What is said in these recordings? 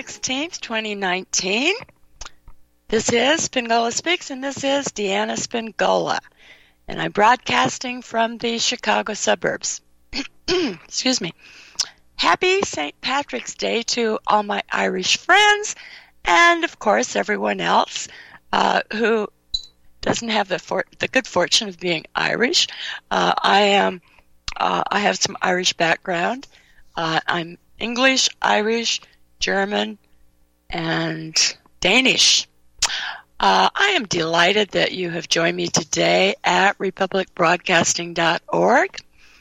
16th, 2019. This is Spingola Speaks, and this is Deanna Spingola. And I'm broadcasting from the Chicago suburbs. Excuse me. Happy St. Patrick's Day to all my Irish friends, and of course everyone else who doesn't have the good fortune of being Irish. I have some Irish background. I'm English, Irish, German, and Danish. I am delighted that you have joined me today at republicbroadcasting.org.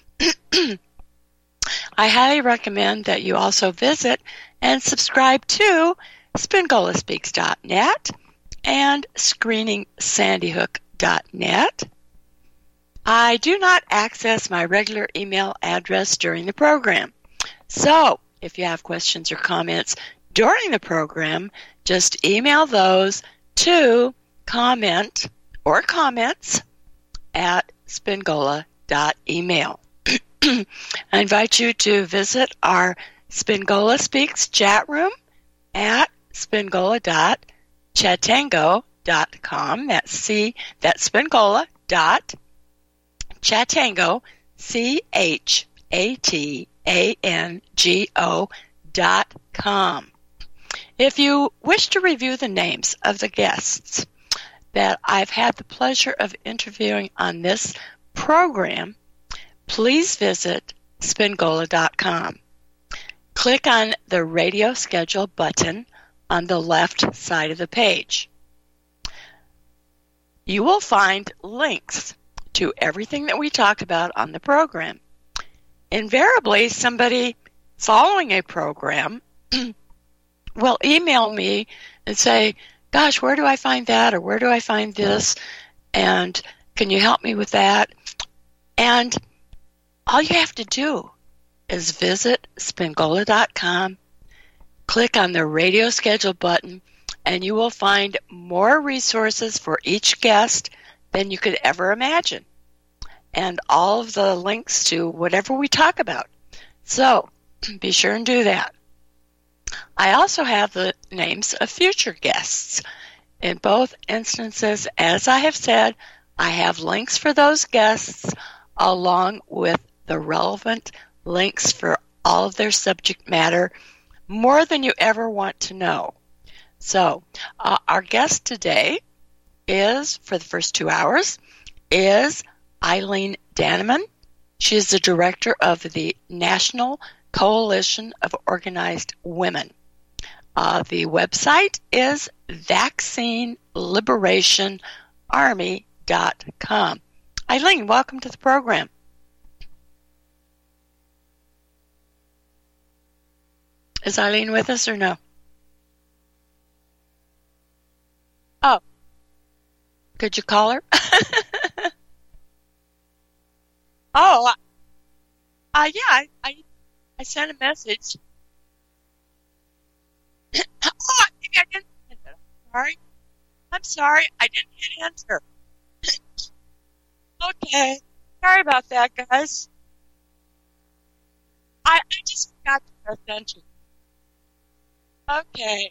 I highly recommend that you also visit and subscribe to SpingolaSpeaks.net and ScreeningSandyHook.net. I do not access my regular email address during the program. So, if you have questions or comments during the program, just email those to comments at spingola.email. I invite you to visit our Spingola Speaks chat room at spingola.chatango.com. That's spingola.chatango, CHATANGO.com. If you wish to review the names of the guests that I've had the pleasure of interviewing on this program, please visit spingola.com. Click on the radio schedule button on the left side of the page. You will find links to everything that we talk about on the program. Invariably, somebody following a program will email me and say, gosh, where do I find that, or where do I find this, and can you help me with that? And all you have to do is visit spingola.com, click on the radio schedule button, and you will find more resources for each guest than you could ever imagine, and all of the links to whatever we talk about. So be sure and do that. I also have the names of future guests. In both instances, as I have said, I have links for those guests along with the relevant links for all of their subject matter, more than you ever want to know. So, our guest today is, for the first 2 hours, is Eileen Danneman. She is the director of the National Coalition of Organized Women. The website is vaccineliberationarmy.com. Eileen, welcome to the program. Is Eileen with us or no? Oh, could you call her? Oh, yeah, I sent a message. Oh, maybe I didn't send it. I'm sorry, I didn't hit enter. Okay, sorry about that, guys. I just forgot to press enter. Okay.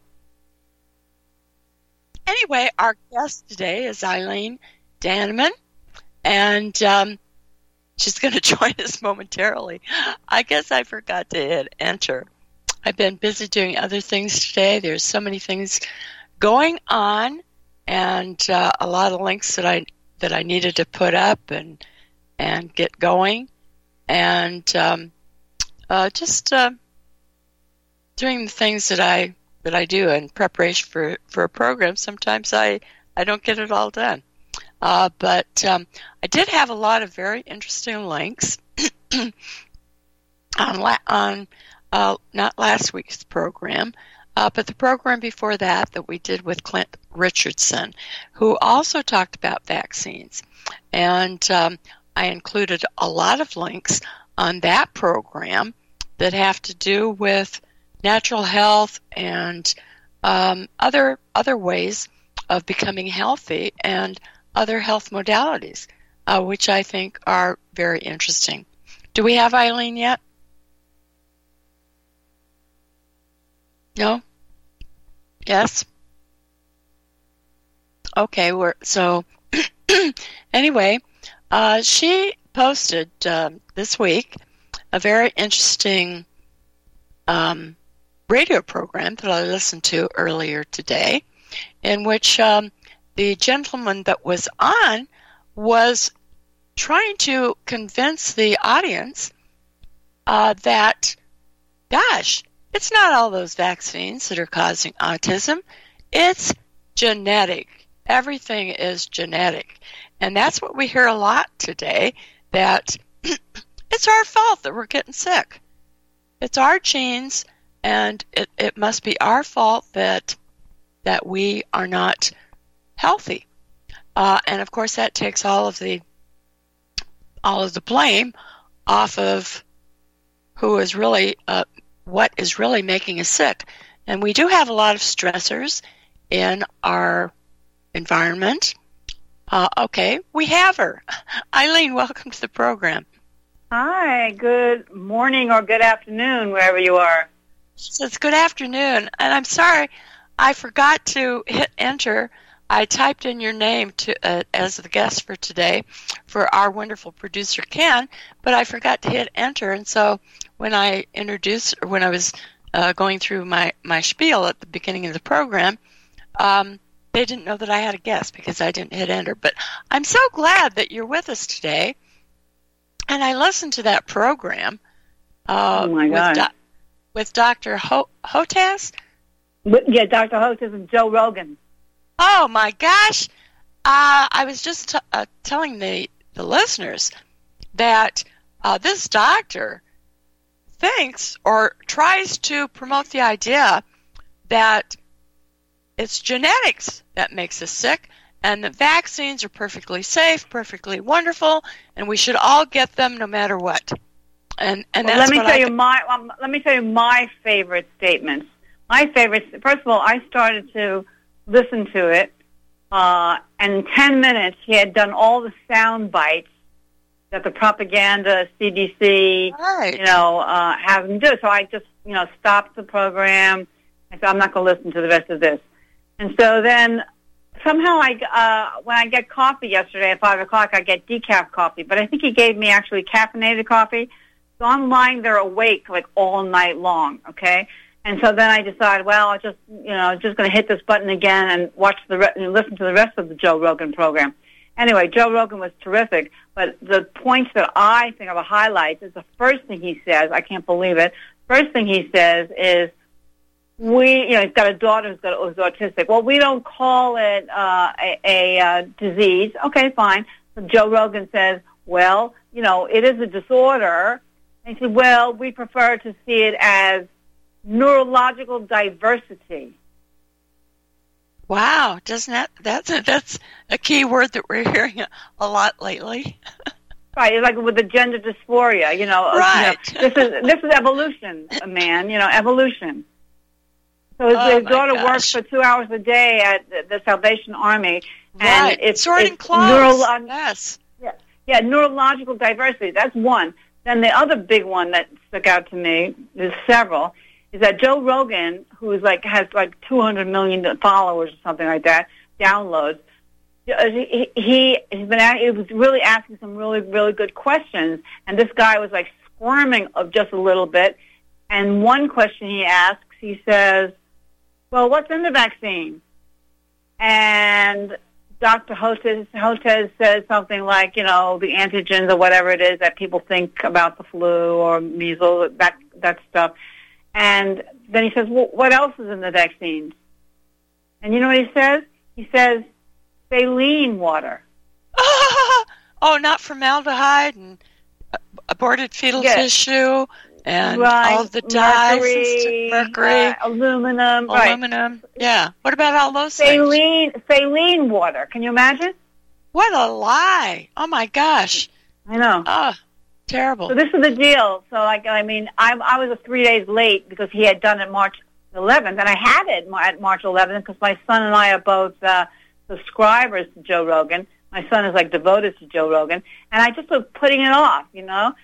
Anyway, our guest today is Eileen Danneman, and she's going to join us momentarily. I guess I forgot to hit enter. I've been busy doing other things today. There's so many things going on, and a lot of links that I needed to put up and get going, and just doing the things that I do in preparation for a program. Sometimes I don't get it all done. But I did have a lot of very interesting links on not last week's program, but the program before that we did with Clint Richardson, who also talked about vaccines. And I included a lot of links on that program that have to do with natural health and other ways of becoming healthy and other health modalities, which I think are very interesting. Do we have Eileen yet? No? Yes. Okay. Anyway, she posted this week a very interesting radio program that I listened to earlier today, in which the gentleman that was on was trying to convince the audience that, gosh, it's not all those vaccines that are causing autism. It's genetic. Everything is genetic. And that's what we hear a lot today, that it's our fault that we're getting sick. It's our genes, and it must be our fault that we are not healthy. And of course that takes all of the blame off of who is really what is really making us sick. And we do have a lot of stressors in our environment. Okay, we have her. Eileen, welcome to the program. Hi, good morning or good afternoon, wherever you are. So it's good afternoon, and I'm sorry, I forgot to hit enter. I typed in your name as the guest for today for our wonderful producer, Ken, but I forgot to hit enter, and so when I was going through my spiel at the beginning of the program, they didn't know that I had a guest because I didn't hit enter. But I'm so glad that you're with us today. And I listened to that program with Dr. Hotez. Yeah, Dr. Hotez and Joe Rogan. Oh, my gosh. I was just telling the listeners that this doctor thinks or tries to promote the idea that it's genetics that makes us sick, and the vaccines are perfectly safe, perfectly wonderful, and we should all get them no matter what. And that's let me tell you my favorite statements. My favorite. First of all, I started to listen to it, and in 10 minutes he had done all the sound bites that the propaganda CDC, have them do. So I just, stopped the program. I said, I'm not going to listen to the rest of this. And so then somehow when I get coffee yesterday at 5 o'clock, I get decaf coffee. But I think he gave me actually caffeinated coffee. So I'm lying there awake like all night long, okay? And so then I decided, well, I just, just going to hit this button again and listen to the rest of the Joe Rogan program. Anyway, Joe Rogan was terrific, but the points that I think are the highlights is the first thing he says. I can't believe it. First thing he says is, he's got a daughter who's autistic. Well, we don't call it a disease. Okay, fine. So Joe Rogan says, well, it is a disorder. And he said, well, we prefer to see it as neurological diversity. Wow, that's a key word that we're hearing a lot lately. Right, it's like with the gender dysphoria, Right. This is evolution, man, evolution. So his daughter works for 2 hours a day at the Salvation Army, and right. it's sorting clothes. Yes. Yeah, neurological diversity. That's one. Then the other big one that stuck out to me, there's several, is that Joe Rogan, has 200 million followers or something like that, downloads. He was really asking some really, really good questions, and this guy was squirming of just a little bit. And one question he asks, he says, well, what's in the vaccine? And Dr. Hotez says something like, the antigens or whatever it is that people think about the flu or measles, that stuff. And then he says, well, what else is in the vaccines? And you know what he says? He says, saline water. Oh, not formaldehyde and aborted fetal tissue and all of the dyes, mercury, aluminum. Right. Yeah. What about all those things? Saline water. Can you imagine? What a lie. Oh, my gosh. I know. Oh, terrible. So this is the deal. So, I was 3 days late because he had done it March 11th, and I had it at March 11th because my son and I are both subscribers to Joe Rogan. My son is devoted to Joe Rogan, and I just was putting it off,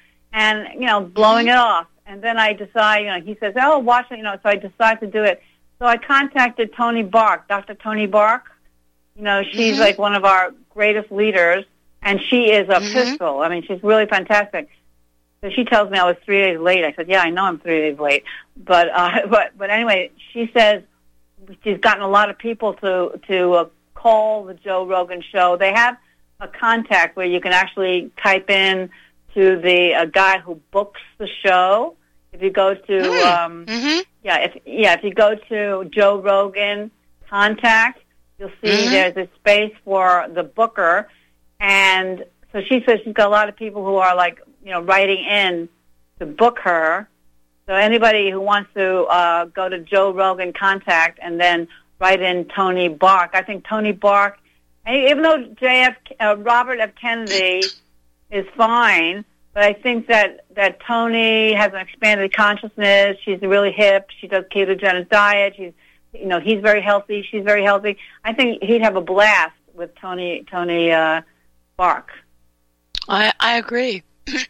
and blowing it off. And then I decide, he says, "Oh, watch it," So I decide to do it. So I contacted Tony Bark, Dr. Tony Bark. You know, she's like one of our greatest leaders, and she is a pistol. I mean, she's really fantastic. So she tells me I was 3 days late. I said, yeah, I know I'm 3 days late. But anyway, she says she's gotten a lot of people to call the Joe Rogan Show. They have a contact where you can actually type in to the guy who books the show. If you go to if you go to Joe Rogan contact, you'll see there's a space for the booker. And so she says she's got a lot of people who are like, you know, writing in to book her. So anybody who wants to go to Joe Rogan contact and then write in Tony Bark. I think Tony Bark, even though Robert F. Kennedy is fine, but I think that Tony has an expanded consciousness. She's really hip. She does ketogenic diet. He's very healthy. She's very healthy. I think he'd have a blast with Tony Bark. I agree.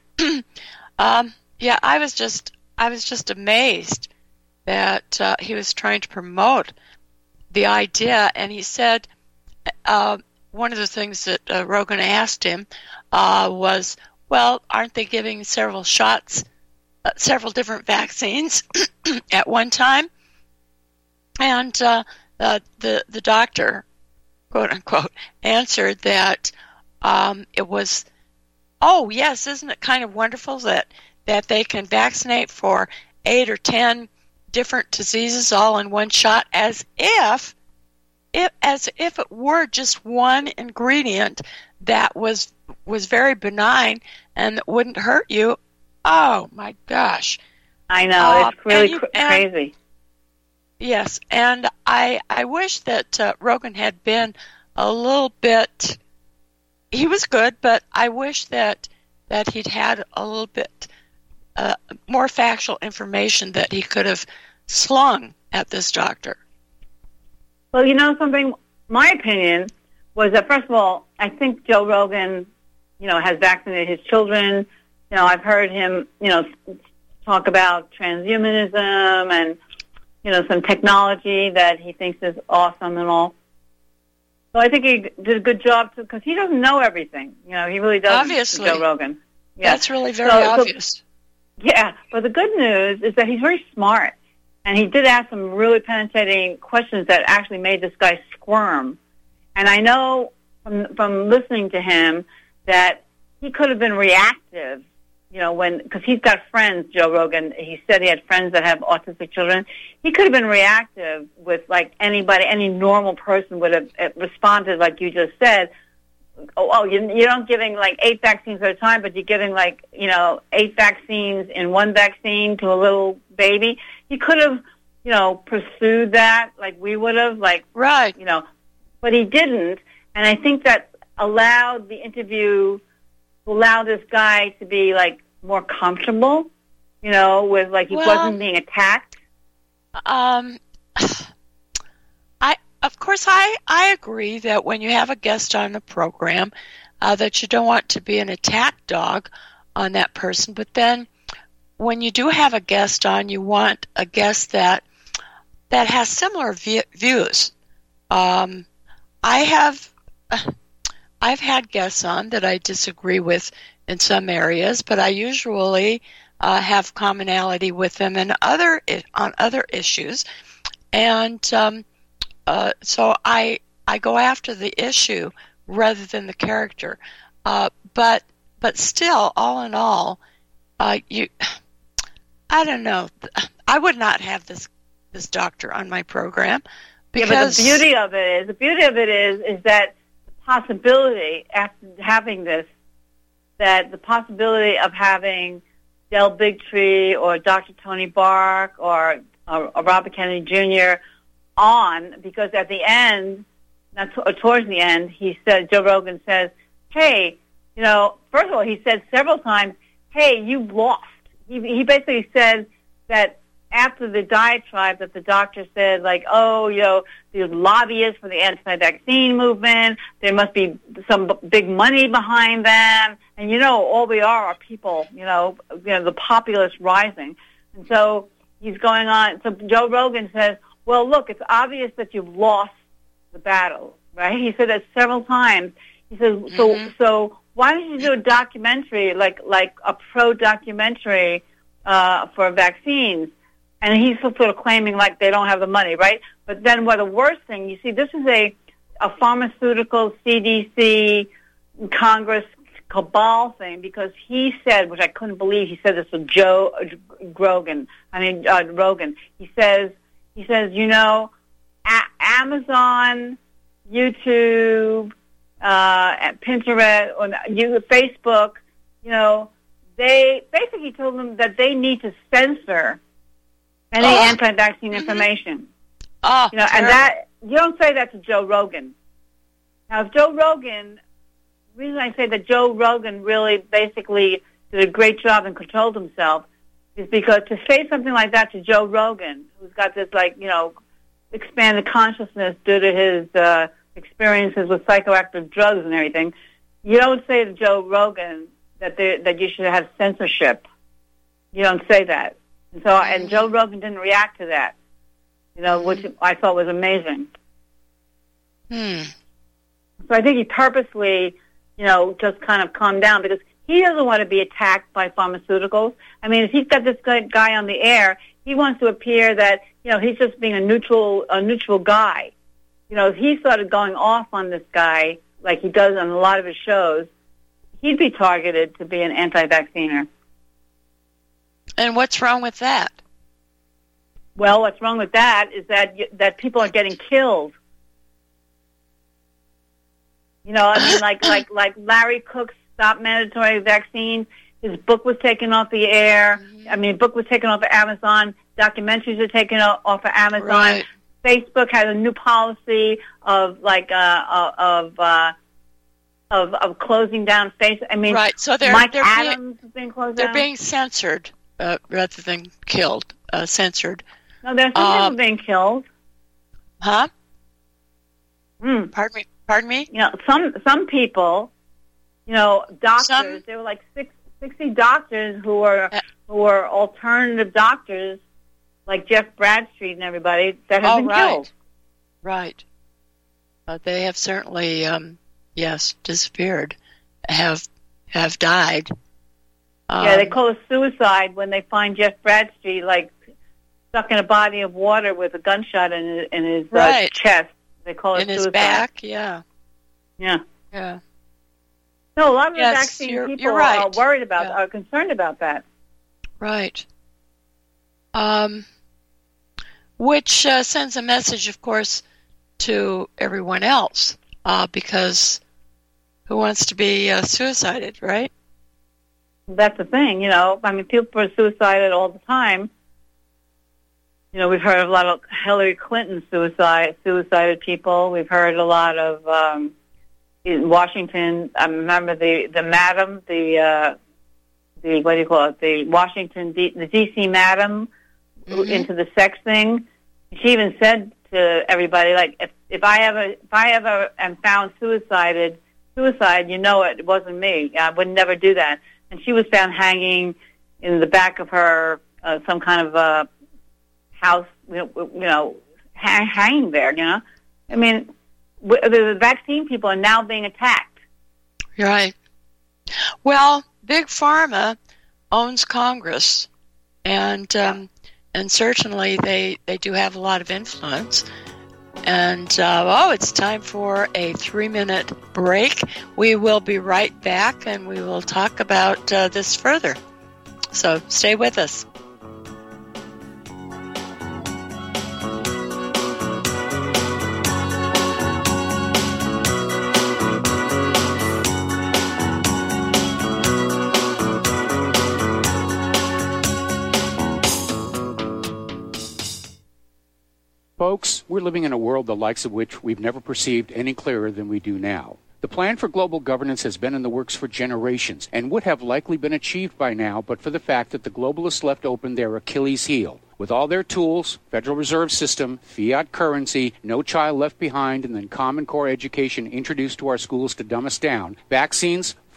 I was just amazed that he was trying to promote the idea, and he said one of the things that Rogan asked him was, well, aren't they giving several shots, several different vaccines at one time? And the doctor, quote unquote, answered that it was, oh yes, isn't it kind of wonderful that they can vaccinate for 8 or 10 different diseases all in one shot, as if it were just one ingredient that was very benign and that wouldn't hurt you. Oh my gosh! I know, it's really crazy. Yes, and I wish that Rogan had been a little bit. He was good, but I wish that he'd had a little bit more factual information that he could have slung at this doctor. Well, you know something? My opinion was that, first of all, I think Joe Rogan, has vaccinated his children. I've heard him, talk about transhumanism and, some technology that he thinks is awesome and all. So I think he did a good job, because he doesn't know everything. He really doesn't. Obviously. Joe Rogan. Yeah. That's really very obvious. Yeah, but the good news is that he's very smart. And he did ask some really penetrating questions that actually made this guy squirm. And I know from listening to him that he could have been reactive, because he's got friends, Joe Rogan. He said he had friends that have autistic children. He could have been reactive with, like, anybody, any normal person would have responded like you just said. You're not giving, 8 vaccines at a time, but you're giving, 8 vaccines in one vaccine to a little baby. He could have, pursued that like we would have, right. But he didn't. And I think that allowed the interview to allow this guy to be, more comfortable, with, he wasn't being attacked. Of course, I agree that when you have a guest on the program, that you don't want to be an attack dog on that person. But then when you do have a guest on, you want a guest that has similar views. I've had guests on that I disagree with in some areas, but I usually have commonality with them on other issues. And so I go after the issue rather than the character. But still, all in all, I don't know. I would not have this doctor on my program, because but the beauty of it is that the possibility after having this, that the possibility of having Del Bigtree or Dr. Tony Bark or Robert Kennedy Jr. on, because at the end, towards the end, Joe Rogan says, hey, first of all, he said several times, hey, you lost. He basically said that after the diatribe that the doctor said, the lobbyists for the anti-vaccine movement, there must be some big money behind them, and all we are people, the populace rising. And so he's going on. So Joe Rogan says, well, look, it's obvious that you've lost the battle, right? He said that several times. He says, so why don't you do a documentary, like a pro-documentary for vaccines? And he's sort of claiming like they don't have the money, right? But then the worst thing, you see, this is a pharmaceutical CDC Congress cabal thing, because he said, which I couldn't believe, he said this with Joe Rogan. He says, Amazon, YouTube, Pinterest, or Facebook, they basically told them that they need to censor any anti-vaccine information. And that, you don't say that to Joe Rogan. Now, if Joe Rogan, the reason I say that Joe Rogan really basically did a great job and controlled himself is because to say something like that to Joe Rogan, who's got this, expanded consciousness due to his experiences with psychoactive drugs and everything, you don't say to Joe Rogan that you should have censorship. You don't say that. And Joe Rogan didn't react to that, which I thought was amazing. So I think he purposely, just kind of calmed down, because he doesn't want to be attacked by pharmaceuticals. I mean, if he's got this guy on the air, he wants to appear that, he's just being a neutral guy. If he started going off on this guy, like he does on a lot of his shows, he'd be targeted to be an anti-vacciner. And what's wrong with that? Well, what's wrong with that is that people are getting killed. Like Larry Cook's Stop Mandatory Vaccine, his book was taken off the air. I mean, book was taken off of Amazon. Documentaries are taken off of Amazon. Right. Facebook has a new policy of closing down Facebook. I mean, right. So Mike Adams is being closed down. They're being censored rather than killed. Censored. No, there's some people being killed. Huh? Pardon me? Some people, doctors, there were like 60 doctors who were alternative doctors, like Jeff Bradstreet and everybody, that have been killed. Right. They have certainly, disappeared, have died. They call it suicide when they find Jeff Bradstreet, stuck in a body of water with a gunshot in his chest. They call it in suicide. His back, yeah. Yeah. Yeah. No, a lot of the vaccine people right. are worried about, are concerned about that. Right. Which sends a message, of course, to everyone else, because who wants to be suicided, right? That's the thing, I mean, people are suicided all the time. We've heard of a lot of Hillary Clinton suicided people. We've heard a lot of in Washington. I remember the madam, the what do you call it? The Washington, the DC madam, into the sex thing. She even said to everybody, if I ever am found suicide, it wasn't me. I would never do that. And she was found hanging in the back of her some kind of house, hanging there. I mean, the vaccine people are now being attacked. Right. Well, Big Pharma owns Congress, and certainly they do have a lot of influence. And it's time for a 3-minute break. We will be right back, and we will talk about this further. So stay with us. Folks, we're living in a world the likes of which we've never perceived any clearer than we do now. The plan for global governance has been in the works for generations and would have likely been achieved by now but for the fact that the globalists left open their Achilles heel. With all their tools, Federal Reserve System, fiat currency, no child left behind, and then Common Core education introduced to our schools to dumb us down, vaccines,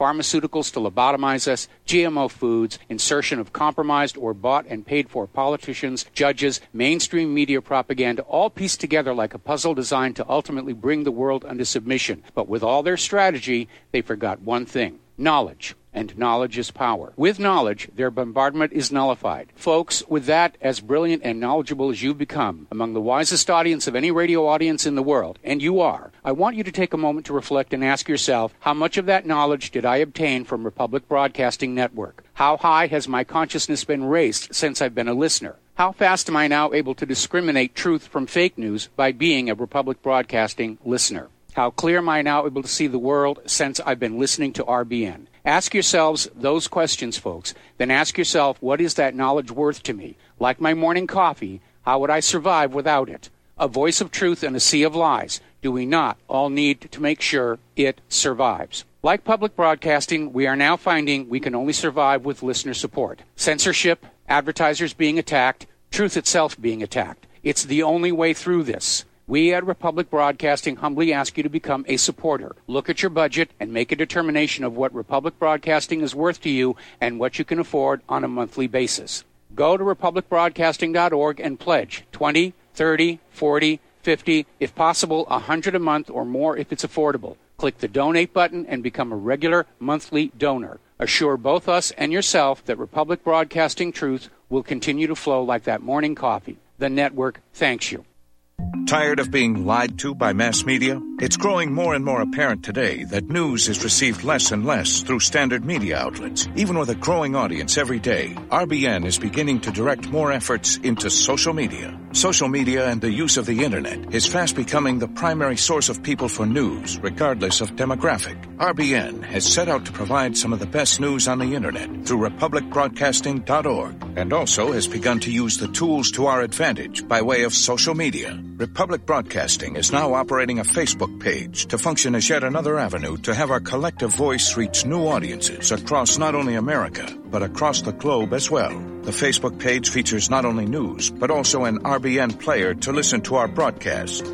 pharmaceuticals to lobotomize us, GMO foods, insertion of compromised or bought and paid for politicians, judges, mainstream media propaganda, all pieced together like a puzzle designed to ultimately bring the world under submission. But with all their strategy, they forgot one thing: knowledge. And knowledge is power. With knowledge, their bombardment is nullified. Folks, with that, as brilliant and knowledgeable as you've become, among the wisest audience of any radio audience in the world, and you are, I want you to take a moment to reflect and ask yourself, how much of that knowledge did I obtain from Republic Broadcasting Network? How high has my consciousness been raised since I've been a listener? How fast am I now able to discriminate truth from fake news by being a Republic Broadcasting listener? How clear am I now able to see the world since I've been listening to RBN? Ask yourselves those questions, folks. Then ask yourself, what is that knowledge worth to me? Like my morning coffee, how would I survive without it? A voice of truth in a sea of lies. Do we not all need to make sure it survives? Like public broadcasting, we are now finding we can only survive with listener support. Censorship, advertisers being attacked, truth itself being attacked. It's the only way through this. We at Republic Broadcasting humbly ask you to become a supporter. Look at your budget and make a determination of what Republic Broadcasting is worth to you and what you can afford on a monthly basis. Go to republicbroadcasting.org and pledge $20, $30, $40, $50, if possible, $100 a month or more if it's affordable. Click the donate button and become a regular monthly donor. Assure both us and yourself that Republic Broadcasting truth will continue to flow like that morning coffee. The network thanks you. Tired of being lied to by mass media? It's growing more and more apparent today that news is received less and less through standard media outlets. Even with a growing audience every day, RBN is beginning to direct more efforts into social media. Social media and the use of the internet is fast becoming the primary source of people for news, regardless of demographic. RBN has set out to provide some of the best news on the internet through republicbroadcasting.org, and also has begun to use the tools to our advantage by way of social media. Republic Broadcasting is now operating a Facebook page to function as yet another avenue to have our collective voice reach new audiences across not only America, but across the globe as well. The Facebook page features not only news, but also an RBN player to listen to our broadcast.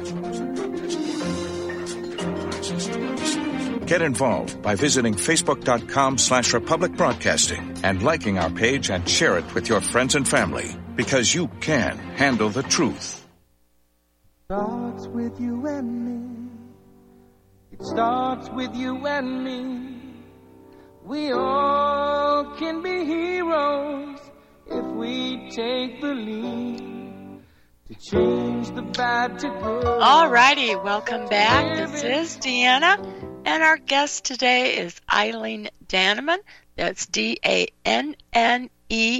Get involved by visiting facebook.com/Republic Broadcasting and liking our page and share it with your friends and family, because you can handle the truth. Starts with you and me. It starts with you and me. We all can be heroes if we take the lead to change the bad to good. All righty, welcome back. This is Deanna, and our guest today is Eileen Dannemann. That's DANNEMANN,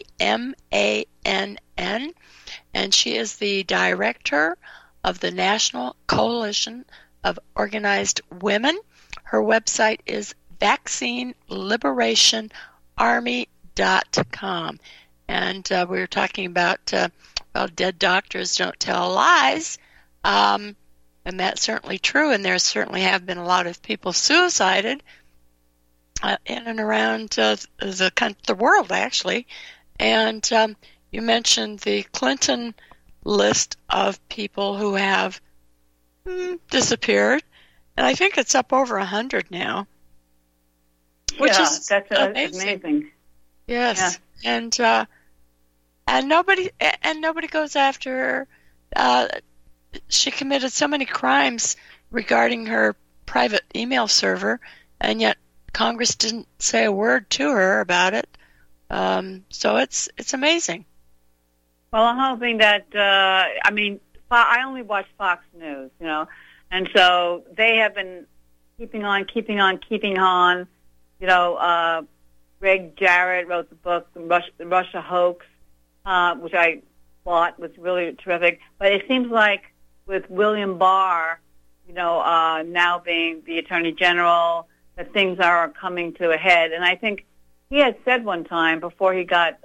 and she is the director of the National Coalition of Organized Women. Her website is vaccineliberationarmy.com. And we were talking about, dead doctors don't tell lies. And that's certainly true. And there certainly have been a lot of people suicided in and around the world, actually. And you mentioned the Clinton list of people who have disappeared, and I think it's up over 100 now. Which is that's amazing. Yes, yeah. And nobody goes after her. She committed so many crimes regarding her private email server, and yet Congress didn't say a word to her about it. So it's amazing. Well, I'm hoping that, I only watch Fox News, and so they have been keeping on. Greg Jarrett wrote the book, The Russia Hoax, which I thought was really terrific. But it seems like with William Barr, now being the Attorney General, that things are coming to a head. And I think he had said one time before he got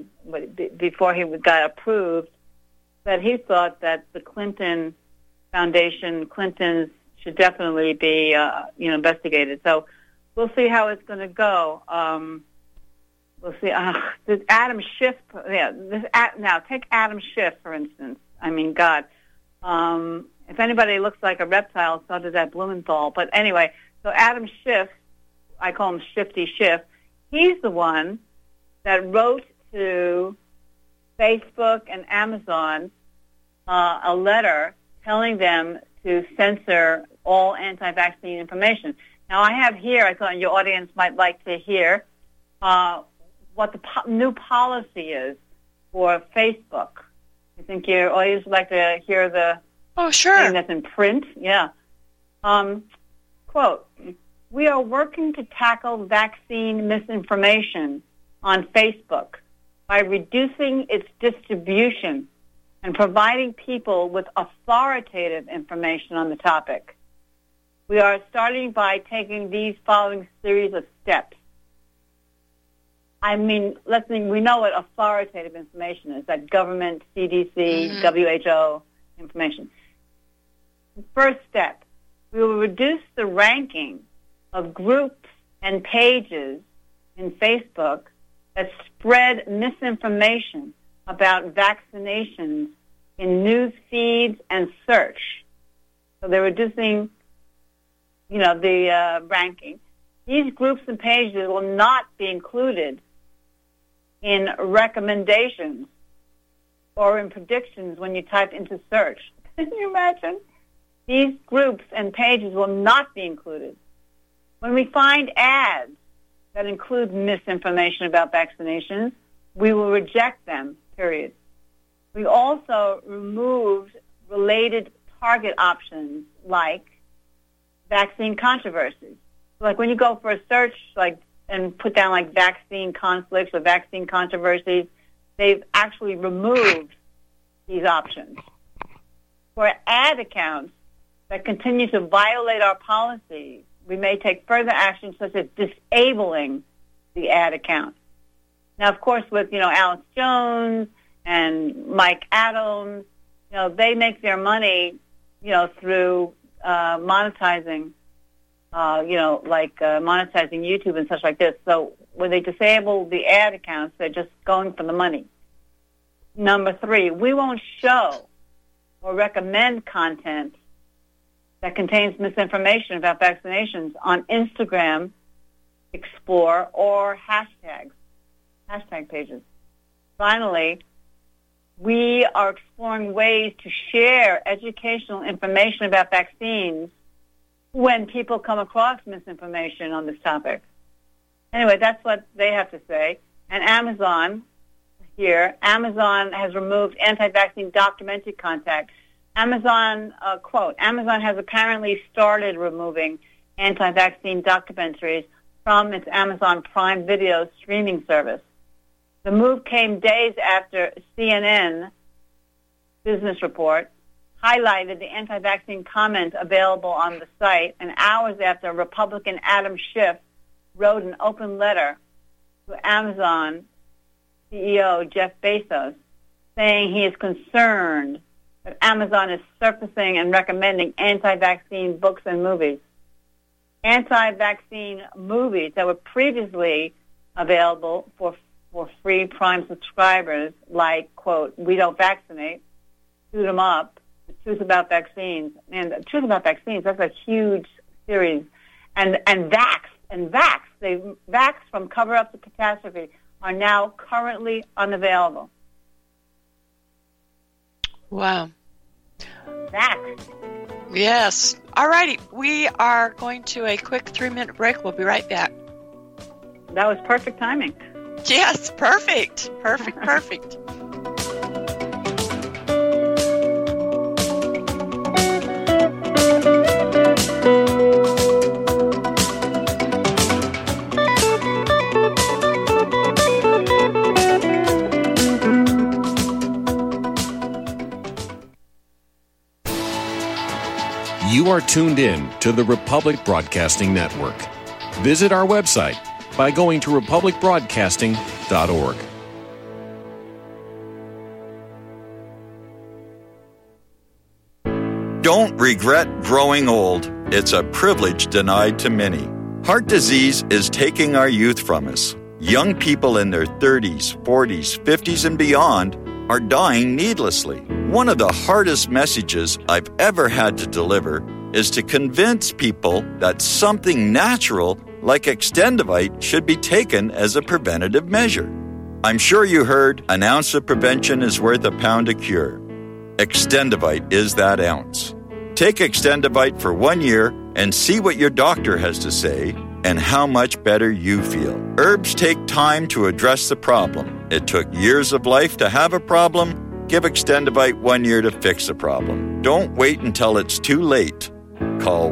approved that he thought that the Clinton Foundation, Clintons, should definitely be investigated. So we'll see how it's going to go. We'll see. This Adam Schiff. Now take Adam Schiff for instance. I mean, God. If anybody looks like a reptile, so does that Blumenthal. But anyway, so Adam Schiff I call him Shifty Schiff. He's the one that wrote to Facebook and Amazon a letter telling them to censor all anti-vaccine information. Now, I have here, I thought your audience might like to hear what the new policy is for Facebook. I think your audience would like to hear the thing that's in print. Yeah. Quote, "We are working to tackle vaccine misinformation on Facebook by reducing its distribution and providing people with authoritative information on the topic. We are starting by taking these following series of steps." I mean, we know what authoritative information is, that government, CDC, WHO information. First step, we will reduce the ranking of groups and pages in Facebook that spread misinformation about vaccinations in news feeds and search. So they're reducing, the ranking. These groups and pages will not be included in recommendations or in predictions when you type into search. Can you imagine? These groups and pages will not be included. When we find ads that include misinformation about vaccinations, we will reject them, period. We also removed related target options like vaccine controversies. Like when you go for a search and put down vaccine conflicts or vaccine controversies, they've actually removed these options. For ad accounts that continue to violate our policies, we may take further action such as disabling the ad account. Now, of course, with, Alex Jones and Mike Adams, they make their money, through monetizing, monetizing YouTube and such like this. So when they disable the ad accounts, they're just going for the money. Number 3, we won't show or recommend content that contains misinformation about vaccinations on Instagram, Explore, or hashtag pages. Finally, we are exploring ways to share educational information about vaccines when people come across misinformation on this topic. Anyway, that's what they have to say. And Amazon has removed anti-vaccine documentary content. Amazon, quote, "Amazon has apparently started removing anti-vaccine documentaries from its Amazon Prime Video streaming service. The move came days after CNN Business Report highlighted the anti-vaccine comment available on the site, and hours after Republican Adam Schiff wrote an open letter to Amazon CEO Jeff Bezos saying he is concerned that Amazon is surfacing and recommending anti-vaccine books and movies. Anti-vaccine movies that were previously available for free Prime subscribers, like, quote, We Don't Vaccinate, Shoot 'Em Up, The Truth About Vaccines. And The Truth About Vaccines, that's a huge series. And Vax from Cover Up to Catastrophe are now currently unavailable. Wow. Vax. Yes. All righty. We are going to a quick 3-minute break. We'll be right back. That was perfect timing. Yes, perfect. Perfect. You are tuned in to the Republic Broadcasting Network. Visit our website by going to republicbroadcasting.org. Don't regret growing old. It's a privilege denied to many. Heart disease is taking our youth from us. Young people in their 30s, 40s, 50s, and beyond are dying needlessly. One of the hardest messages I've ever had to deliver is to convince people that something natural like Extendivite, should be taken as a preventative measure. I'm sure you heard an ounce of prevention is worth a pound of cure. Extendivite is that ounce. Take Extendivite for 1 year and see what your doctor has to say and how much better you feel. Herbs take time to address the problem. It took years of life to have a problem. Give Extendivite 1 year to fix the problem. Don't wait until it's too late. Call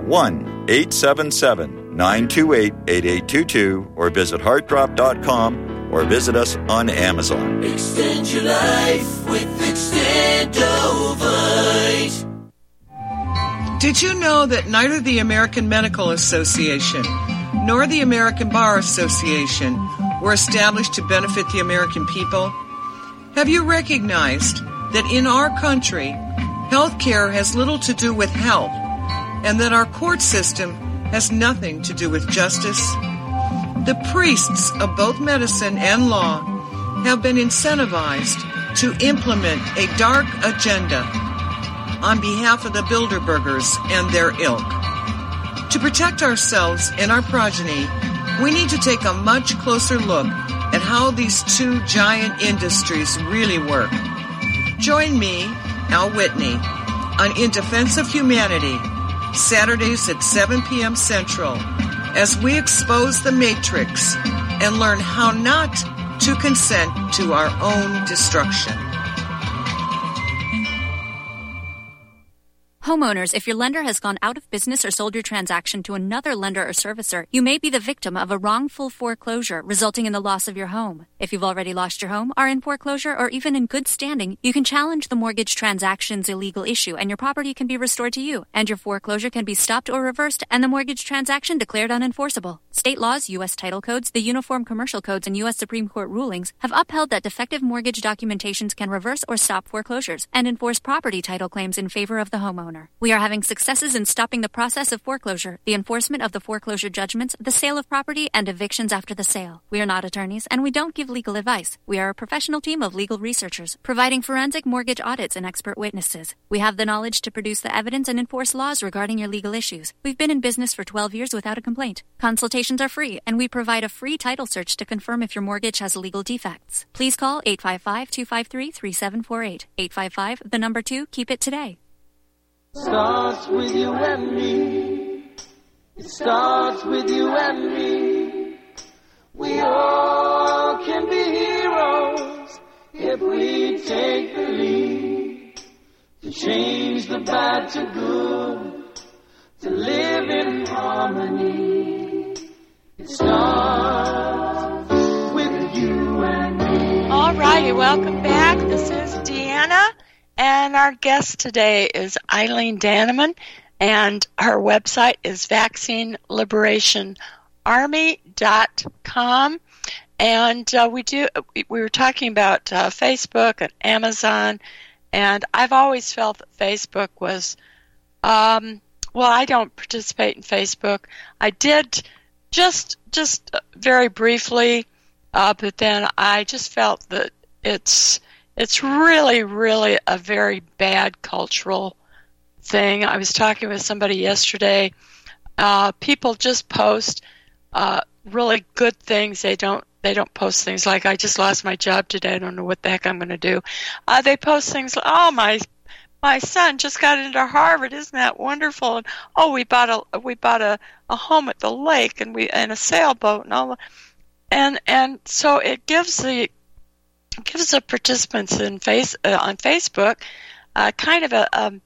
1-877-928-8822 or visit heartdrop.com or visit us on Amazon. Extend your life with Extendovite. Did you know that neither the American Medical Association nor the American Bar Association were established to benefit the American people? Have you recognized that in our country, health care has little to do with health, and that our court system has nothing to do with justice? The priests of both medicine and law have been incentivized to implement a dark agenda on behalf of the Bilderbergers and their ilk. To protect ourselves and our progeny, we need to take a much closer look at how these two giant industries really work. Join me, Al Whitney, on In Defense of Humanity, Saturdays at 7 p.m. Central, as we expose the matrix and learn how not to consent to our own destruction. Homeowners, if your lender has gone out of business or sold your transaction to another lender or servicer, you may be the victim of a wrongful foreclosure resulting in the loss of your home. If you've already lost your home, are in foreclosure, or even in good standing, you can challenge the mortgage transaction's illegal issue and your property can be restored to you, and your foreclosure can be stopped or reversed and the mortgage transaction declared unenforceable. State laws, U.S. title codes, the Uniform Commercial Codes, and U.S. Supreme Court rulings have upheld that defective mortgage documentations can reverse or stop foreclosures and enforce property title claims in favor of the homeowner. We are having successes in stopping the process of foreclosure, the enforcement of the foreclosure judgments, the sale of property, and evictions after the sale. We are not attorneys, and we don't give legal advice. We are a professional team of legal researchers, providing forensic mortgage audits and expert witnesses. We have the knowledge to produce the evidence and enforce laws regarding your legal issues. We've been in business for 12 years without a complaint. Consultations are free, and we provide a free title search to confirm if your mortgage has legal defects. Please call 855-253-3748. 855, the number 2, keep it today. Starts with you and me. It starts with you and me. We all can be heroes if we take the lead to change the bad to good, to live in harmony. It starts with you and me. All righty, welcome back. This is Deanna. And our guest today is Eileen Danneman, and her website is vaccineliberationarmy.com. And we were talking about Facebook and Amazon, and I've always felt that Facebook was, I don't participate in Facebook. I did just very briefly, but then I just felt that it's really, really a very bad cultural thing. I was talking with somebody yesterday. People just post really good things. They don't post things like, I just lost my job today, I don't know what the heck I'm going to do. They post things like, oh, my son just got into Harvard, isn't that wonderful? And oh, we bought a home at the lake and a sailboat and all. And so it gives the participants on Facebook kind of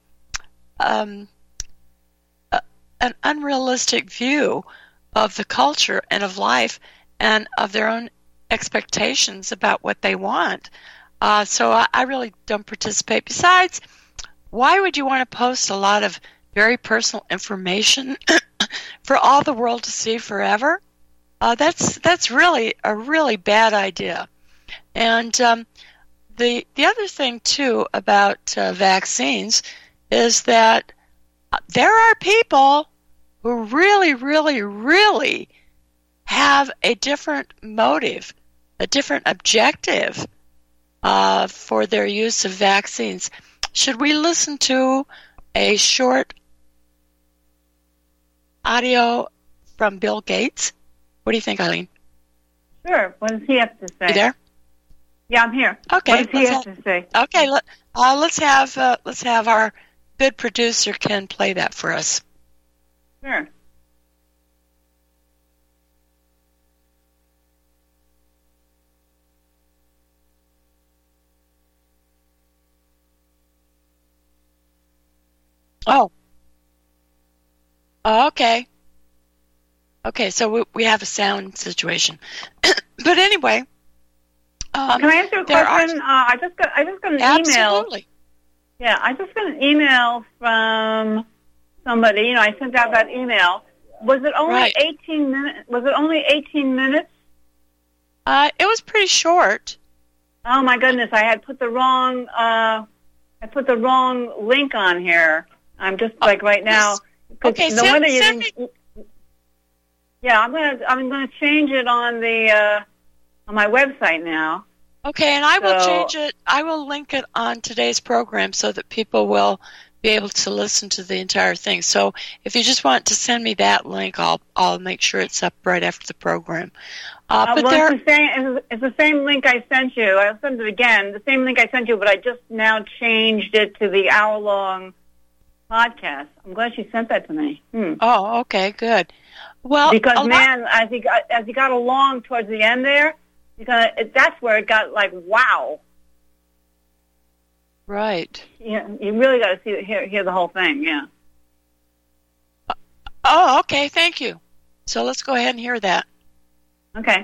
an unrealistic view of the culture and of life and of their own expectations about what they want. So I really don't participate. Besides, why would you want to post a lot of very personal information for all the world to see forever? That's really a really bad idea. And the other thing, too, about vaccines is that there are people who really, really, really have a different motive, a different objective for their use of vaccines. Should we listen to a short audio from Bill Gates? What do you think, Eileen? Sure. What does he have to say? You there? Yeah, I'm here. Okay. What does he have to say? Okay. Let's have our good producer Ken play that for us. Sure. Oh. Okay. Okay, so we have a sound situation. But anyway, can I answer a question? I just got an email. Absolutely. Yeah, I just got an email from somebody. You know, I sent out that email. Was it only 18 minutes? Was it only 18 minutes? It was pretty short. Oh my goodness! I had put the wrong. I put the wrong link on here. I'm just like right now. Okay, no wonder you didn't. Yeah, I'm gonna change it on the on my website now. Okay, and I will change it. I will link it on today's program so that people will be able to listen to the entire thing. So if you just want to send me that link, I'll make sure it's up right after the program. But it's the same link I sent you. I'll send it again. The same link I sent you, but I just now changed it to the hour-long podcast. I'm glad she sent that to me. Oh, okay, good. Well, because as he got along towards the end there, that's where it got like wow. Right. Yeah, you really got to hear the whole thing. Yeah. Oh, okay. Thank you. So let's go ahead and hear that. Okay.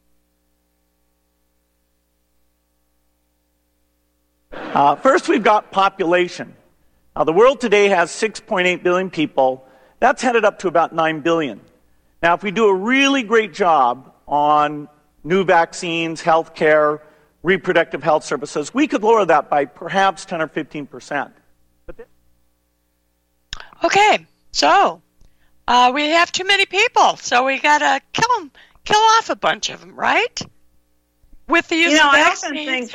First, we've got population. Now, the world today has 6.8 billion people. That's headed up to about 9 billion. Now, if we do a really great job on new vaccines, health care, reproductive health services, we could lower that by perhaps 10 or 15%. Okay, so we have too many people, so we got to kill off a bunch of them, right? With the use of vaccines,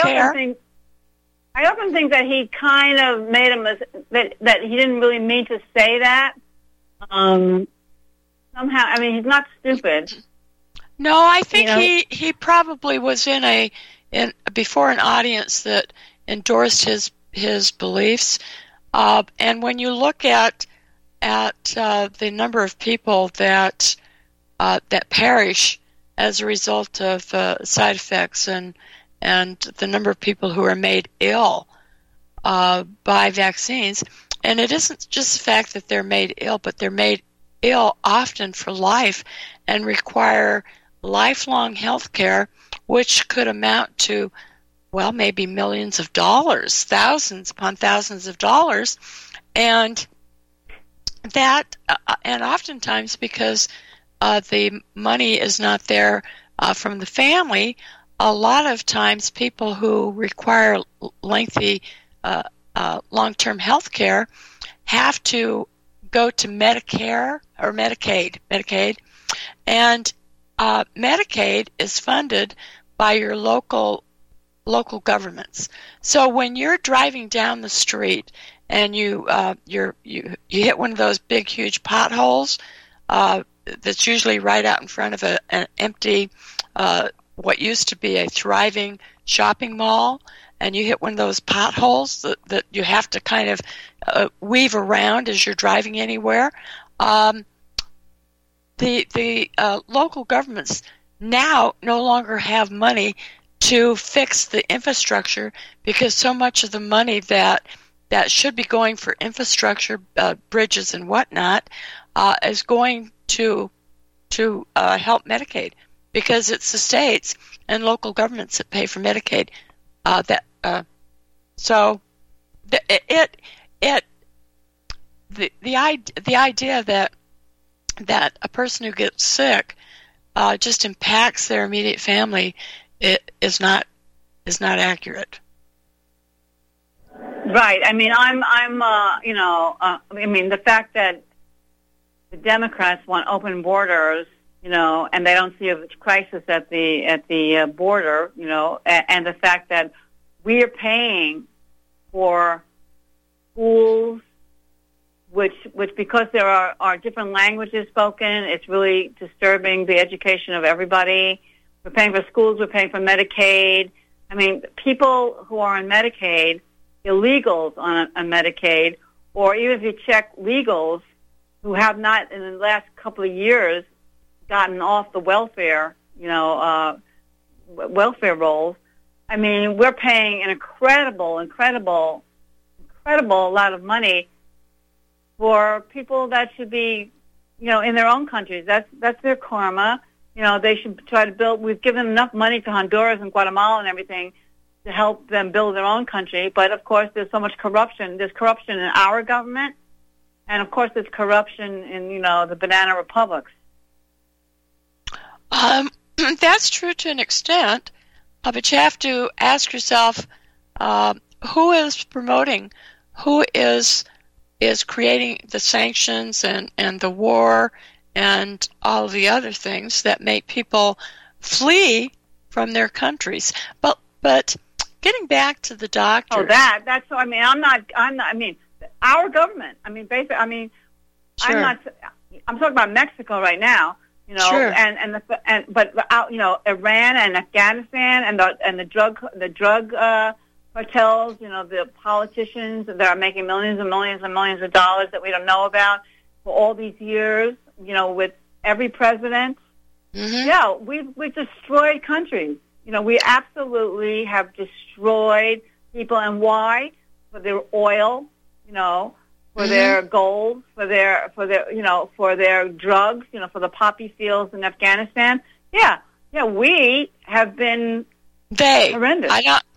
I often think that he kind of made that he didn't really mean to say that. Somehow, I mean, he's not stupid. No, I think he probably was before an audience that endorsed his beliefs. And when you look at the number of people that perish as a result of side effects and the number of people who are made ill by vaccines, and it isn't just the fact that they're made ill, but they're made ill often for life and require lifelong health care, which could amount to, well, maybe millions of dollars, thousands upon thousands of dollars, and oftentimes because the money is not there from the family, a lot of times people who require lengthy long-term health care have to go to Medicare or Medicaid, and Medicaid is funded by your local governments. So when you're driving down the street and you hit one of those big, huge potholes that's usually right out in front of an empty, what used to be a thriving shopping mall, and you hit one of those potholes that you have to kind of weave around as you're driving anywhere, the local governments now no longer have money to fix the infrastructure, because so much of the money that should be going for infrastructure, bridges and whatnot, is going to help Medicaid, because it's the states and local governments that pay for Medicaid. The idea that a person who gets sick just impacts their immediate family is not accurate. Right. I mean, I mean, the fact that the Democrats want open borders, and they don't see a crisis at the border, and the fact that we are paying for schools, which because there are different languages spoken, it's really disturbing the education of everybody. We're paying for schools, we're paying for Medicaid. I mean, people who are on Medicaid, illegals on Medicaid, or even if you check legals who have not in the last couple of years gotten off the welfare, welfare rolls. I mean, we're paying an incredible lot of money for people that should be, in their own countries. That's their karma. They should try to build. We've given enough money to Honduras and Guatemala and everything to help them build their own country. But of course, there's so much corruption. There's corruption in our government, and of course, there's corruption in the banana republics. That's true to an extent, but you have to ask yourself, who is promoting, who is creating the sanctions and the war and all the other things that make people flee from their countries. But getting back to the doctor. Oh, that's so. I mean, I'm not. I mean, our government. I mean, basically. I mean, sure. I'm talking about Mexico right now. Sure. But Iran and Afghanistan and the drug cartels, the politicians that are making millions and millions and millions of dollars that we don't know about for all these years, with every president. Mm-hmm. Yeah, we've destroyed countries. We absolutely have destroyed people. And why? For their oil, for their gold, for their drugs, for the poppy fields in Afghanistan. Yeah, we have been horrendous.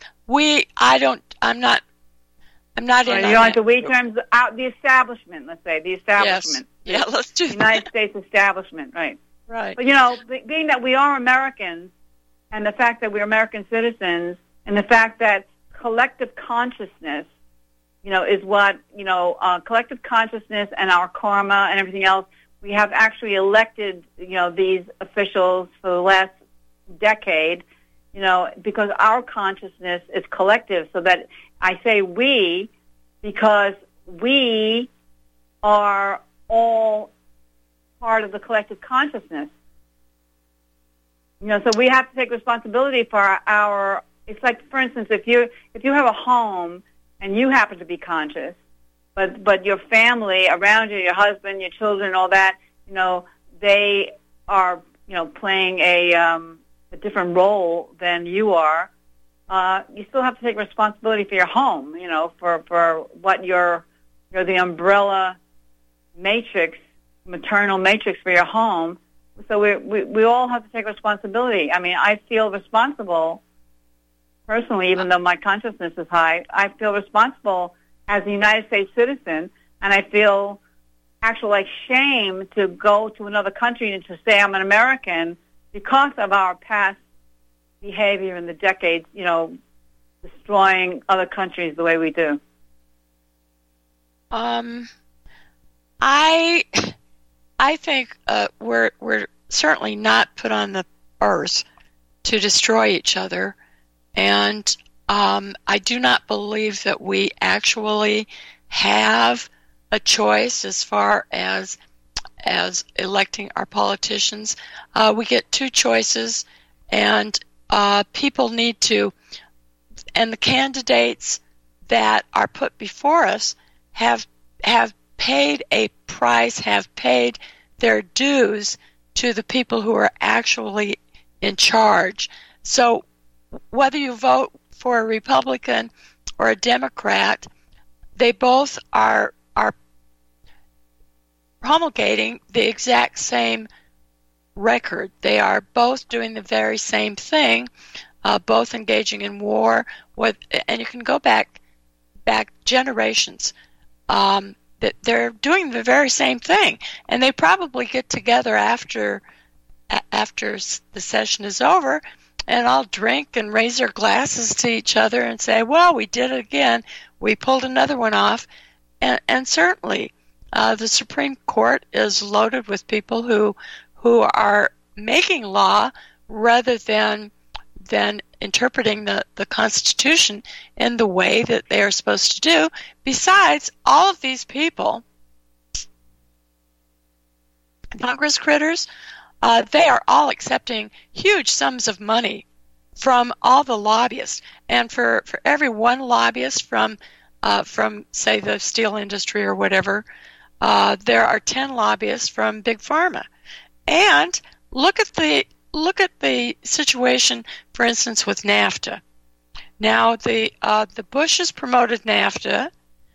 I'm not in on that. You don't have to we terms out the establishment. Let's say the establishment. Yes. Yeah, let's do the United States establishment. Right. Right. But being that we are Americans, and the fact that we're American citizens, and the fact that collective consciousness, is what, collective consciousness and our karma and everything else, we have actually elected, these officials for the last decade, because our consciousness is collective. So that I say we, because we are all part of the collective consciousness. So we have to take responsibility for our. It's like, for instance, if you have a home and you happen to be conscious, but your family around you, your husband, your children, all that, they are, playing a different role than you are. You still have to take responsibility for your home, for what you're the umbrella matrix, maternal matrix for your home. So we all have to take responsibility. I mean, I feel responsible personally, even though my consciousness is high. I feel responsible as a United States citizen, and I feel actually like shame to go to another country and to say I'm an American because of our past behavior in the decades, destroying other countries the way we do. I think we're certainly not put on the earth to destroy each other, and I do not believe that we actually have a choice as far as electing our politicians. We get two choices, and people need to, and the candidates that are put before us have paid a price, have paid their dues to the people who are actually in charge. So whether you vote for a Republican or a Democrat, they both are promulgating the exact same record. They are both doing the very same thing, both engaging in war, and you can go back generations. That they're doing the very same thing, and they probably get together after the session is over, and all drink and raise their glasses to each other and say, "Well, we did it again. We pulled another one off." And certainly, the Supreme Court is loaded with people who are making law rather than interpreting the Constitution in the way that they are supposed to do. Besides, all of these people Congress critters, they are all accepting huge sums of money from all the lobbyists. And for every one lobbyist from say the steel industry or whatever, there are 10 lobbyists from Big Pharma. And look at the situation, for instance, with NAFTA. Now the Bushes promoted NAFTA,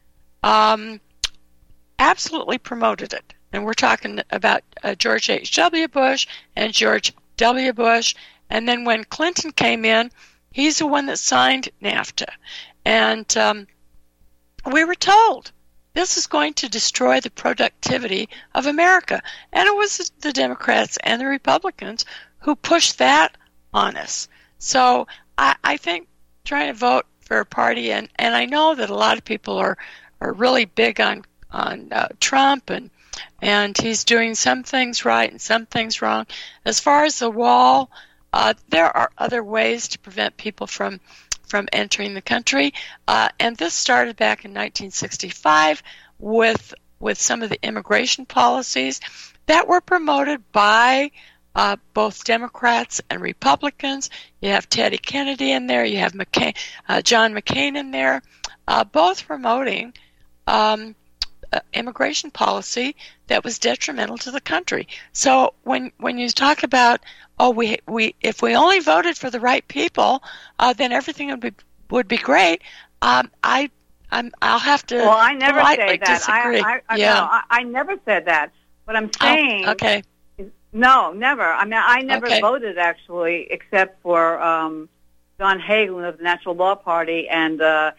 absolutely promoted it. And we're talking about George H.W. Bush and George W. Bush. And then when Clinton came in, he's the one that signed NAFTA. And we were told this is going to destroy the productivity of America. And it was the Democrats and the Republicans who pushed that on us. So I think trying to vote for a party, and I know that a lot of people are really big on Trump, and he's doing some things right and some things wrong. As far as the wall, there are other ways to prevent people from entering the country, and this started back in 1965 with some of the immigration policies that were promoted by both Democrats and Republicans. You have Teddy Kennedy in there, you have John McCain in there, both promoting immigration policy that was detrimental to the country. So when you talk about, we if we only voted for the right people, then everything would be great. I'll have to. Well, I never say that. Disagree. I never said that. What I'm saying. Okay. No, never. I mean, I never voted actually, except for John Hagelin of the Natural Law Party and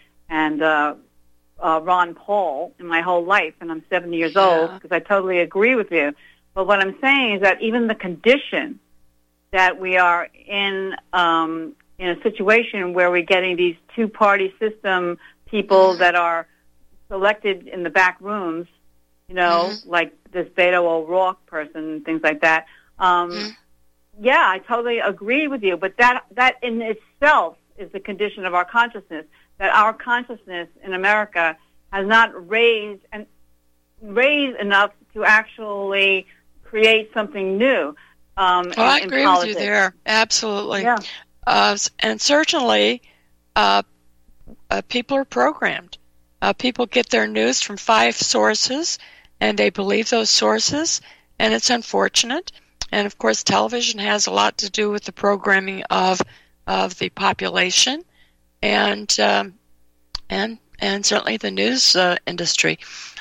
Ron Paul in my whole life, and I'm 70 years old, because I totally agree with you. But what I'm saying is that even the condition that we are in a situation where we're getting these two-party system people that are selected in the back rooms, like this Beto O'Rourke person and things like that. Yeah, I totally agree with you. But that in itself is the condition of our consciousness, that our consciousness in America has not raised enough to actually create something new. I agree with you there. Absolutely. Yeah. And certainly, people are programmed. People get their news from 5 sources, and they believe those sources, and it's unfortunate. And of course, television has a lot to do with the programming of the population, and certainly the news industry.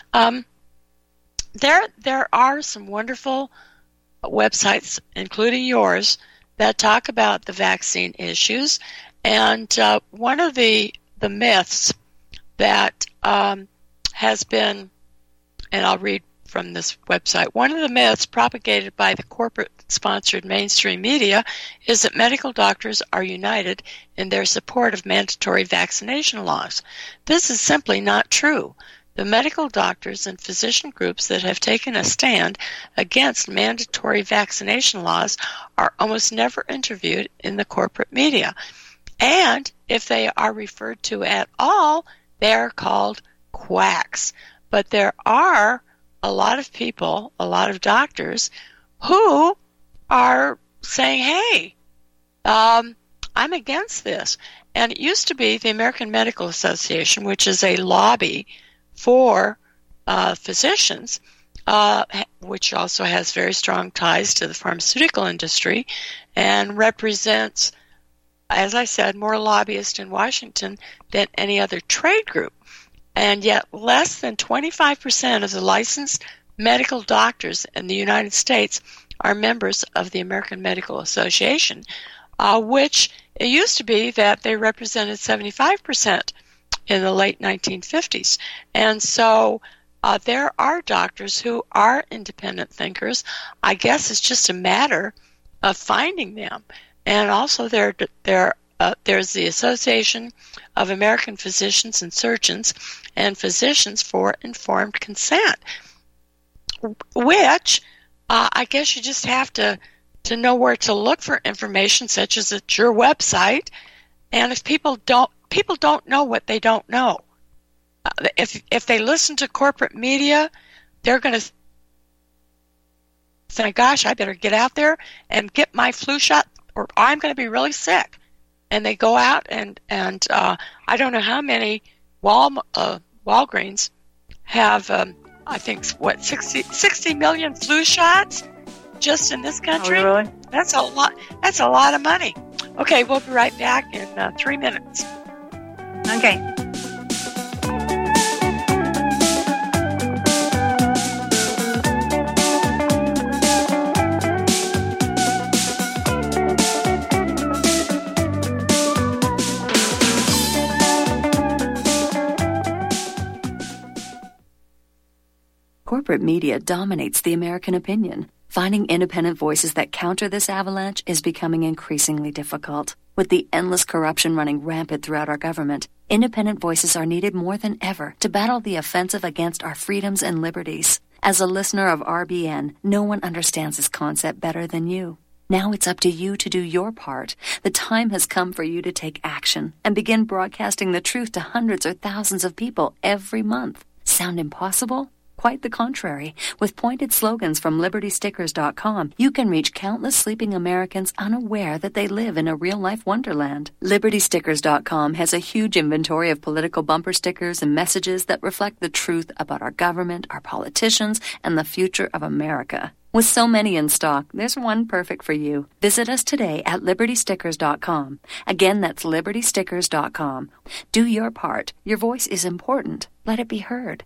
There are some wonderful websites, including yours, that talk about the vaccine issues. And one of the myths that has been, and I'll read from this website, one of the myths propagated by the corporate-sponsored mainstream media is that medical doctors are united in their support of mandatory vaccination laws. This is simply not true. The medical doctors and physician groups that have taken a stand against mandatory vaccination laws are almost never interviewed in the corporate media. And if they are referred to at all, they are called quacks. But there are a lot of people, a lot of doctors, who are saying, hey, I'm against this. And it used to be the American Medical Association, which is a lobby for physicians, which also has very strong ties to the pharmaceutical industry and represents, as I said, more lobbyists in Washington than any other trade group. And yet less than 25% of the licensed medical doctors in the United States are members of the American Medical Association, which it used to be that they represented 75% in the late 1950s. And so there are doctors who are independent thinkers. I guess it's just a matter of finding them. And also there's the Association of American Physicians and Surgeons and Physicians for Informed Consent, which I guess you just have to know where to look for information, such as at your website. And if people don't know what they don't know. If they listen to corporate media, they're going to think, gosh, I better get out there and get my flu shot or I'm going to be really sick. And they go out and I don't know how many Walgreens have, I think, 60 million flu shots just in this country? Oh, really? That's a lot. That's a lot of money. Okay, we'll be right back in 3 minutes. Okay. Corporate media dominates the American opinion. Finding independent voices that counter this avalanche is becoming increasingly difficult. With the endless corruption running rampant throughout our government, independent voices are needed more than ever to battle the offensive against our freedoms and liberties. As a listener of RBN, no one understands this concept better than you. Now it's up to you to do your part. The time has come for you to take action and begin broadcasting the truth to hundreds or thousands of people every month. Sound impossible? Quite the contrary. With pointed slogans from LibertyStickers.com, you can reach countless sleeping Americans unaware that they live in a real-life wonderland. LibertyStickers.com has a huge inventory of political bumper stickers and messages that reflect the truth about our government, our politicians, and the future of America. With so many in stock, there's one perfect for you. Visit us today at LibertyStickers.com. Again, that's LibertyStickers.com. Do your part. Your voice is important. Let it be heard.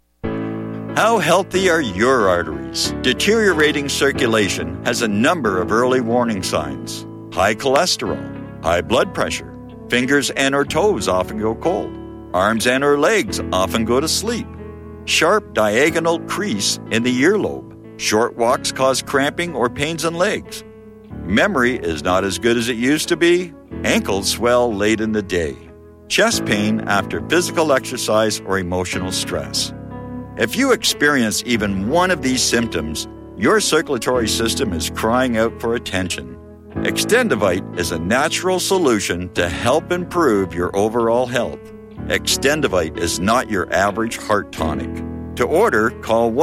How healthy are your arteries? Deteriorating circulation has a number of early warning signs. High cholesterol, high blood pressure, fingers and or toes often go cold, arms and or legs often go to sleep, sharp diagonal crease in the earlobe, short walks cause cramping or pains in legs, memory is not as good as it used to be, ankles swell late in the day, chest pain after physical exercise or emotional stress. If you experience even one of these symptoms, your circulatory system is crying out for attention. Extendivite is a natural solution to help improve your overall health. Extendivite is not your average heart tonic. To order, call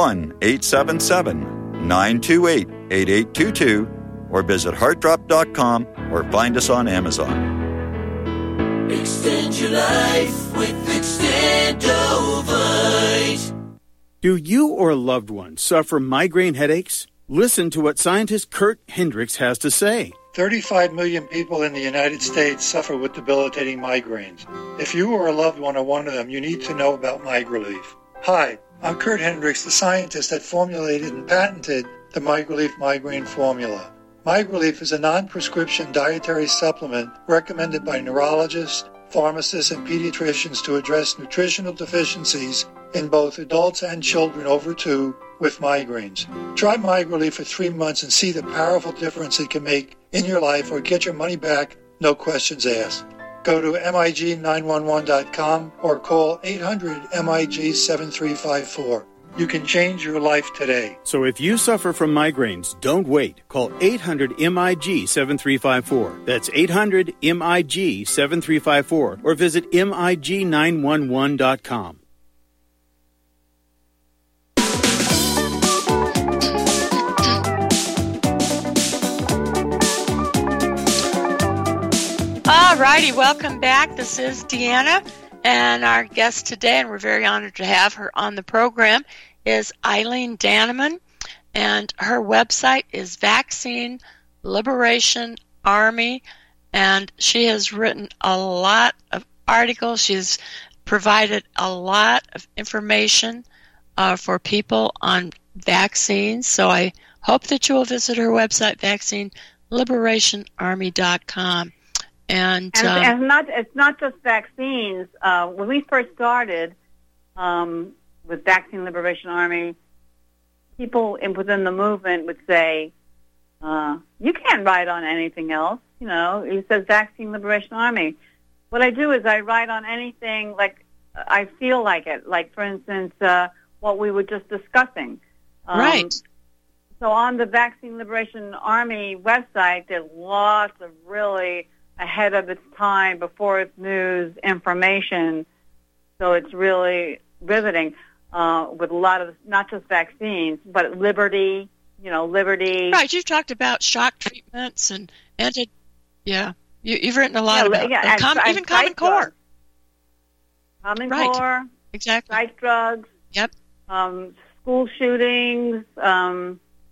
1-877-928-8822 or visit heartdrop.com or find us on Amazon. Extend your life with Extendovite. Do you or a loved one suffer migraine headaches? Listen to what scientist Kurt Hendricks has to say. 35 million people in the United States suffer with debilitating migraines. If you or a loved one are one of them, you need to know about MigraLief. Hi, I'm Kurt Hendricks, the scientist that formulated and patented the MigraLief migraine formula. MigraLief is a non-prescription dietary supplement recommended by neurologists, pharmacists, and pediatricians to address nutritional deficiencies in both adults and children over 2 with migraines. Try MigraLief for 3 months and see the powerful difference it can make in your life, or get your money back, no questions asked. Go to MIG911.com or call 800-MIG-7354. You can change your life today. So if you suffer from migraines, don't wait. Call 800-MIG-7354. That's 800-MIG-7354 or visit MIG911.com. All righty, welcome back. This is Deanna, and our guest today, and we're very honored to have her on the program, is Eileen Danneman, and her website is Vaccine Liberation Army, and she has written a lot of articles. She's provided a lot of information for people on vaccines, so I hope that you will visit her website, vaccineliberationarmy.com. And it's not just vaccines. When we first started with Vaccine Liberation Army, people within the movement would say, you can't write on anything else. You know, it says Vaccine Liberation Army. What I do is I write on anything like I feel like it. Like, for instance, what we were just discussing. Right. So on the Vaccine Liberation Army website, there's lots of really ahead of its time, before its news information. So it's really riveting with a lot of, not just vaccines, but liberty, Liberty. Right, you've talked about shock treatments and you've written a lot about even Common Core. Common right. Core, exactly. psych drugs. Yep. School shootings. A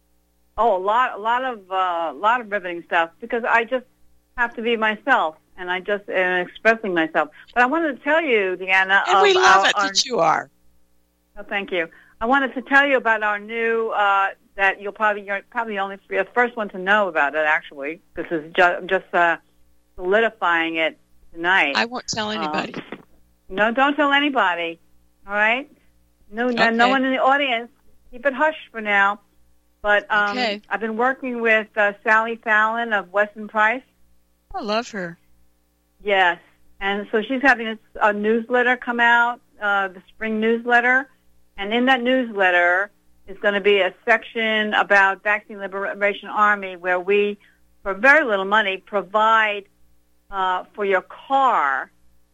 lot of riveting stuff, because I just have to be myself, and I just am expressing myself. But I wanted to tell you, Deanna, and we love it that you are. Oh, thank you. I wanted to tell you about our new that you're probably the first one to know about it. Actually, this is just solidifying it tonight. I won't tell anybody. No, don't tell anybody. All right. No, okay. No one in the audience. Keep it hush for now. But okay. I've been working with Sally Fallon of Weston Price. I love her. Yes, and so she's having a newsletter come out, the spring newsletter, and in that newsletter is going to be a section about Vaccine Liberation Army, where we, for very little money, provide for your car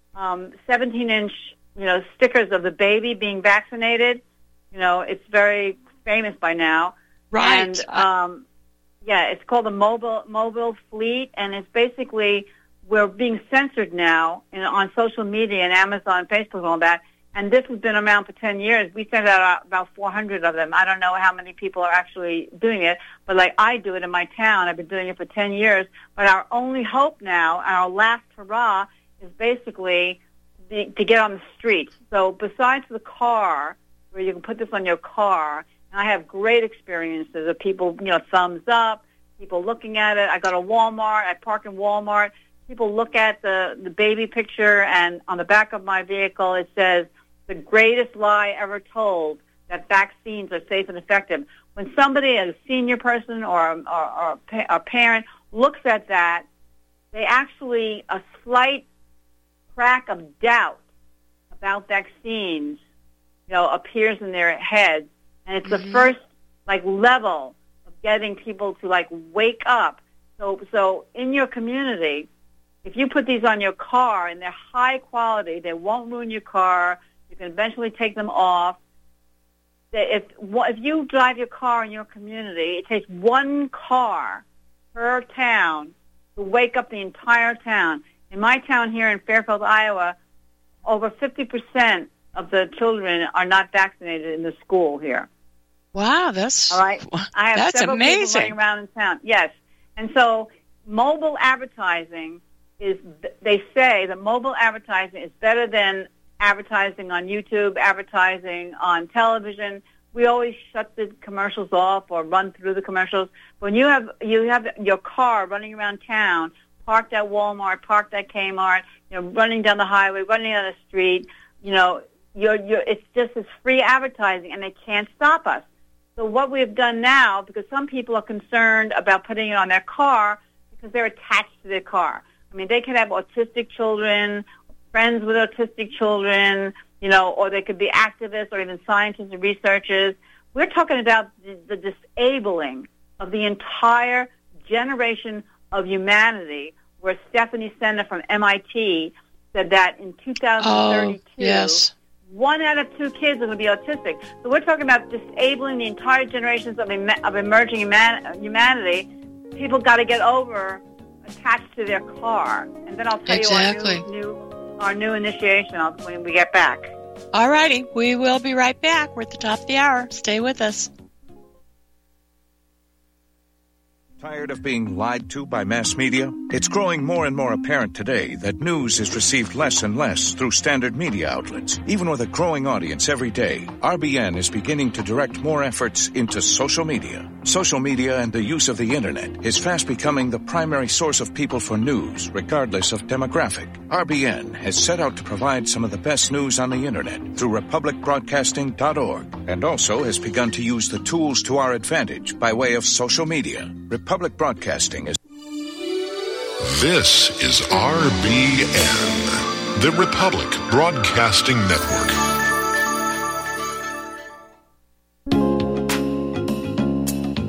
17-inch, stickers of the baby being vaccinated. It's very famous by now. Right. And it's called the Mobile Fleet, and it's basically, we're being censored now on social media and Amazon, Facebook, and all that. And this has been around for 10 years. We sent out about 400 of them. I don't know how many people are actually doing it, but like I do it in my town. I've been doing it for 10 years. But our only hope now, our last hurrah, is basically to get on the streets. So besides the car, where you can put this on your car, and I have great experiences of people, thumbs up, people looking at it. I go to Walmart. I park in Walmart. People look at the baby picture, and on the back of my vehicle it says, "The greatest lie ever told, that vaccines are safe and effective." When somebody, a senior person or a parent, looks at that, they actually, a slight crack of doubt about vaccines, appears in their heads. And it's the first, level of getting people to, wake up. So in your community, if you put these on your car and they're high quality, they won't ruin your car. You can eventually take them off. If you drive your car in your community, it takes one car per town to wake up the entire town. In my town here in Fairfield, Iowa, over 50% of the children are not vaccinated in the school here. Wow, that's all right. I have that's several amazing. people running around in town. Yes, and so mobile advertising is. They say that mobile advertising is better than advertising on YouTube, advertising on television. We always shut the commercials off or run through the commercials. When you have your car running around town, parked at Walmart, parked at Kmart, running down the highway, running down the street, it's just this free advertising, and they can't stop us. So what we have done now, because some people are concerned about putting it on their car because they're attached to their car. I mean, they could have autistic children, friends with autistic children, or they could be activists or even scientists and researchers. We're talking about the disabling of the entire generation of humanity, where Stephanie Sender from MIT said that in 2032, 1 out of 2 kids are going to be autistic. So we're talking about disabling the entire generations of emerging humanity. People got to get over attached to their car. And then I'll tell you our new initiation when we get back. All righty. We will be right back. We're at the top of the hour. Stay with us. Tired of being lied to by mass media? It's growing more and more apparent today that news is received less and less through standard media outlets. Even with a growing audience every day, RBN is beginning to direct more efforts into social media. Social media and the use of the internet is fast becoming the primary source of people for news, regardless of demographic. RBN has set out to provide some of the best news on the internet through republicbroadcasting.org, and also has begun to use the tools to our advantage by way of social media. Republic Broadcasting is... This is RBN, the Republic Broadcasting Network.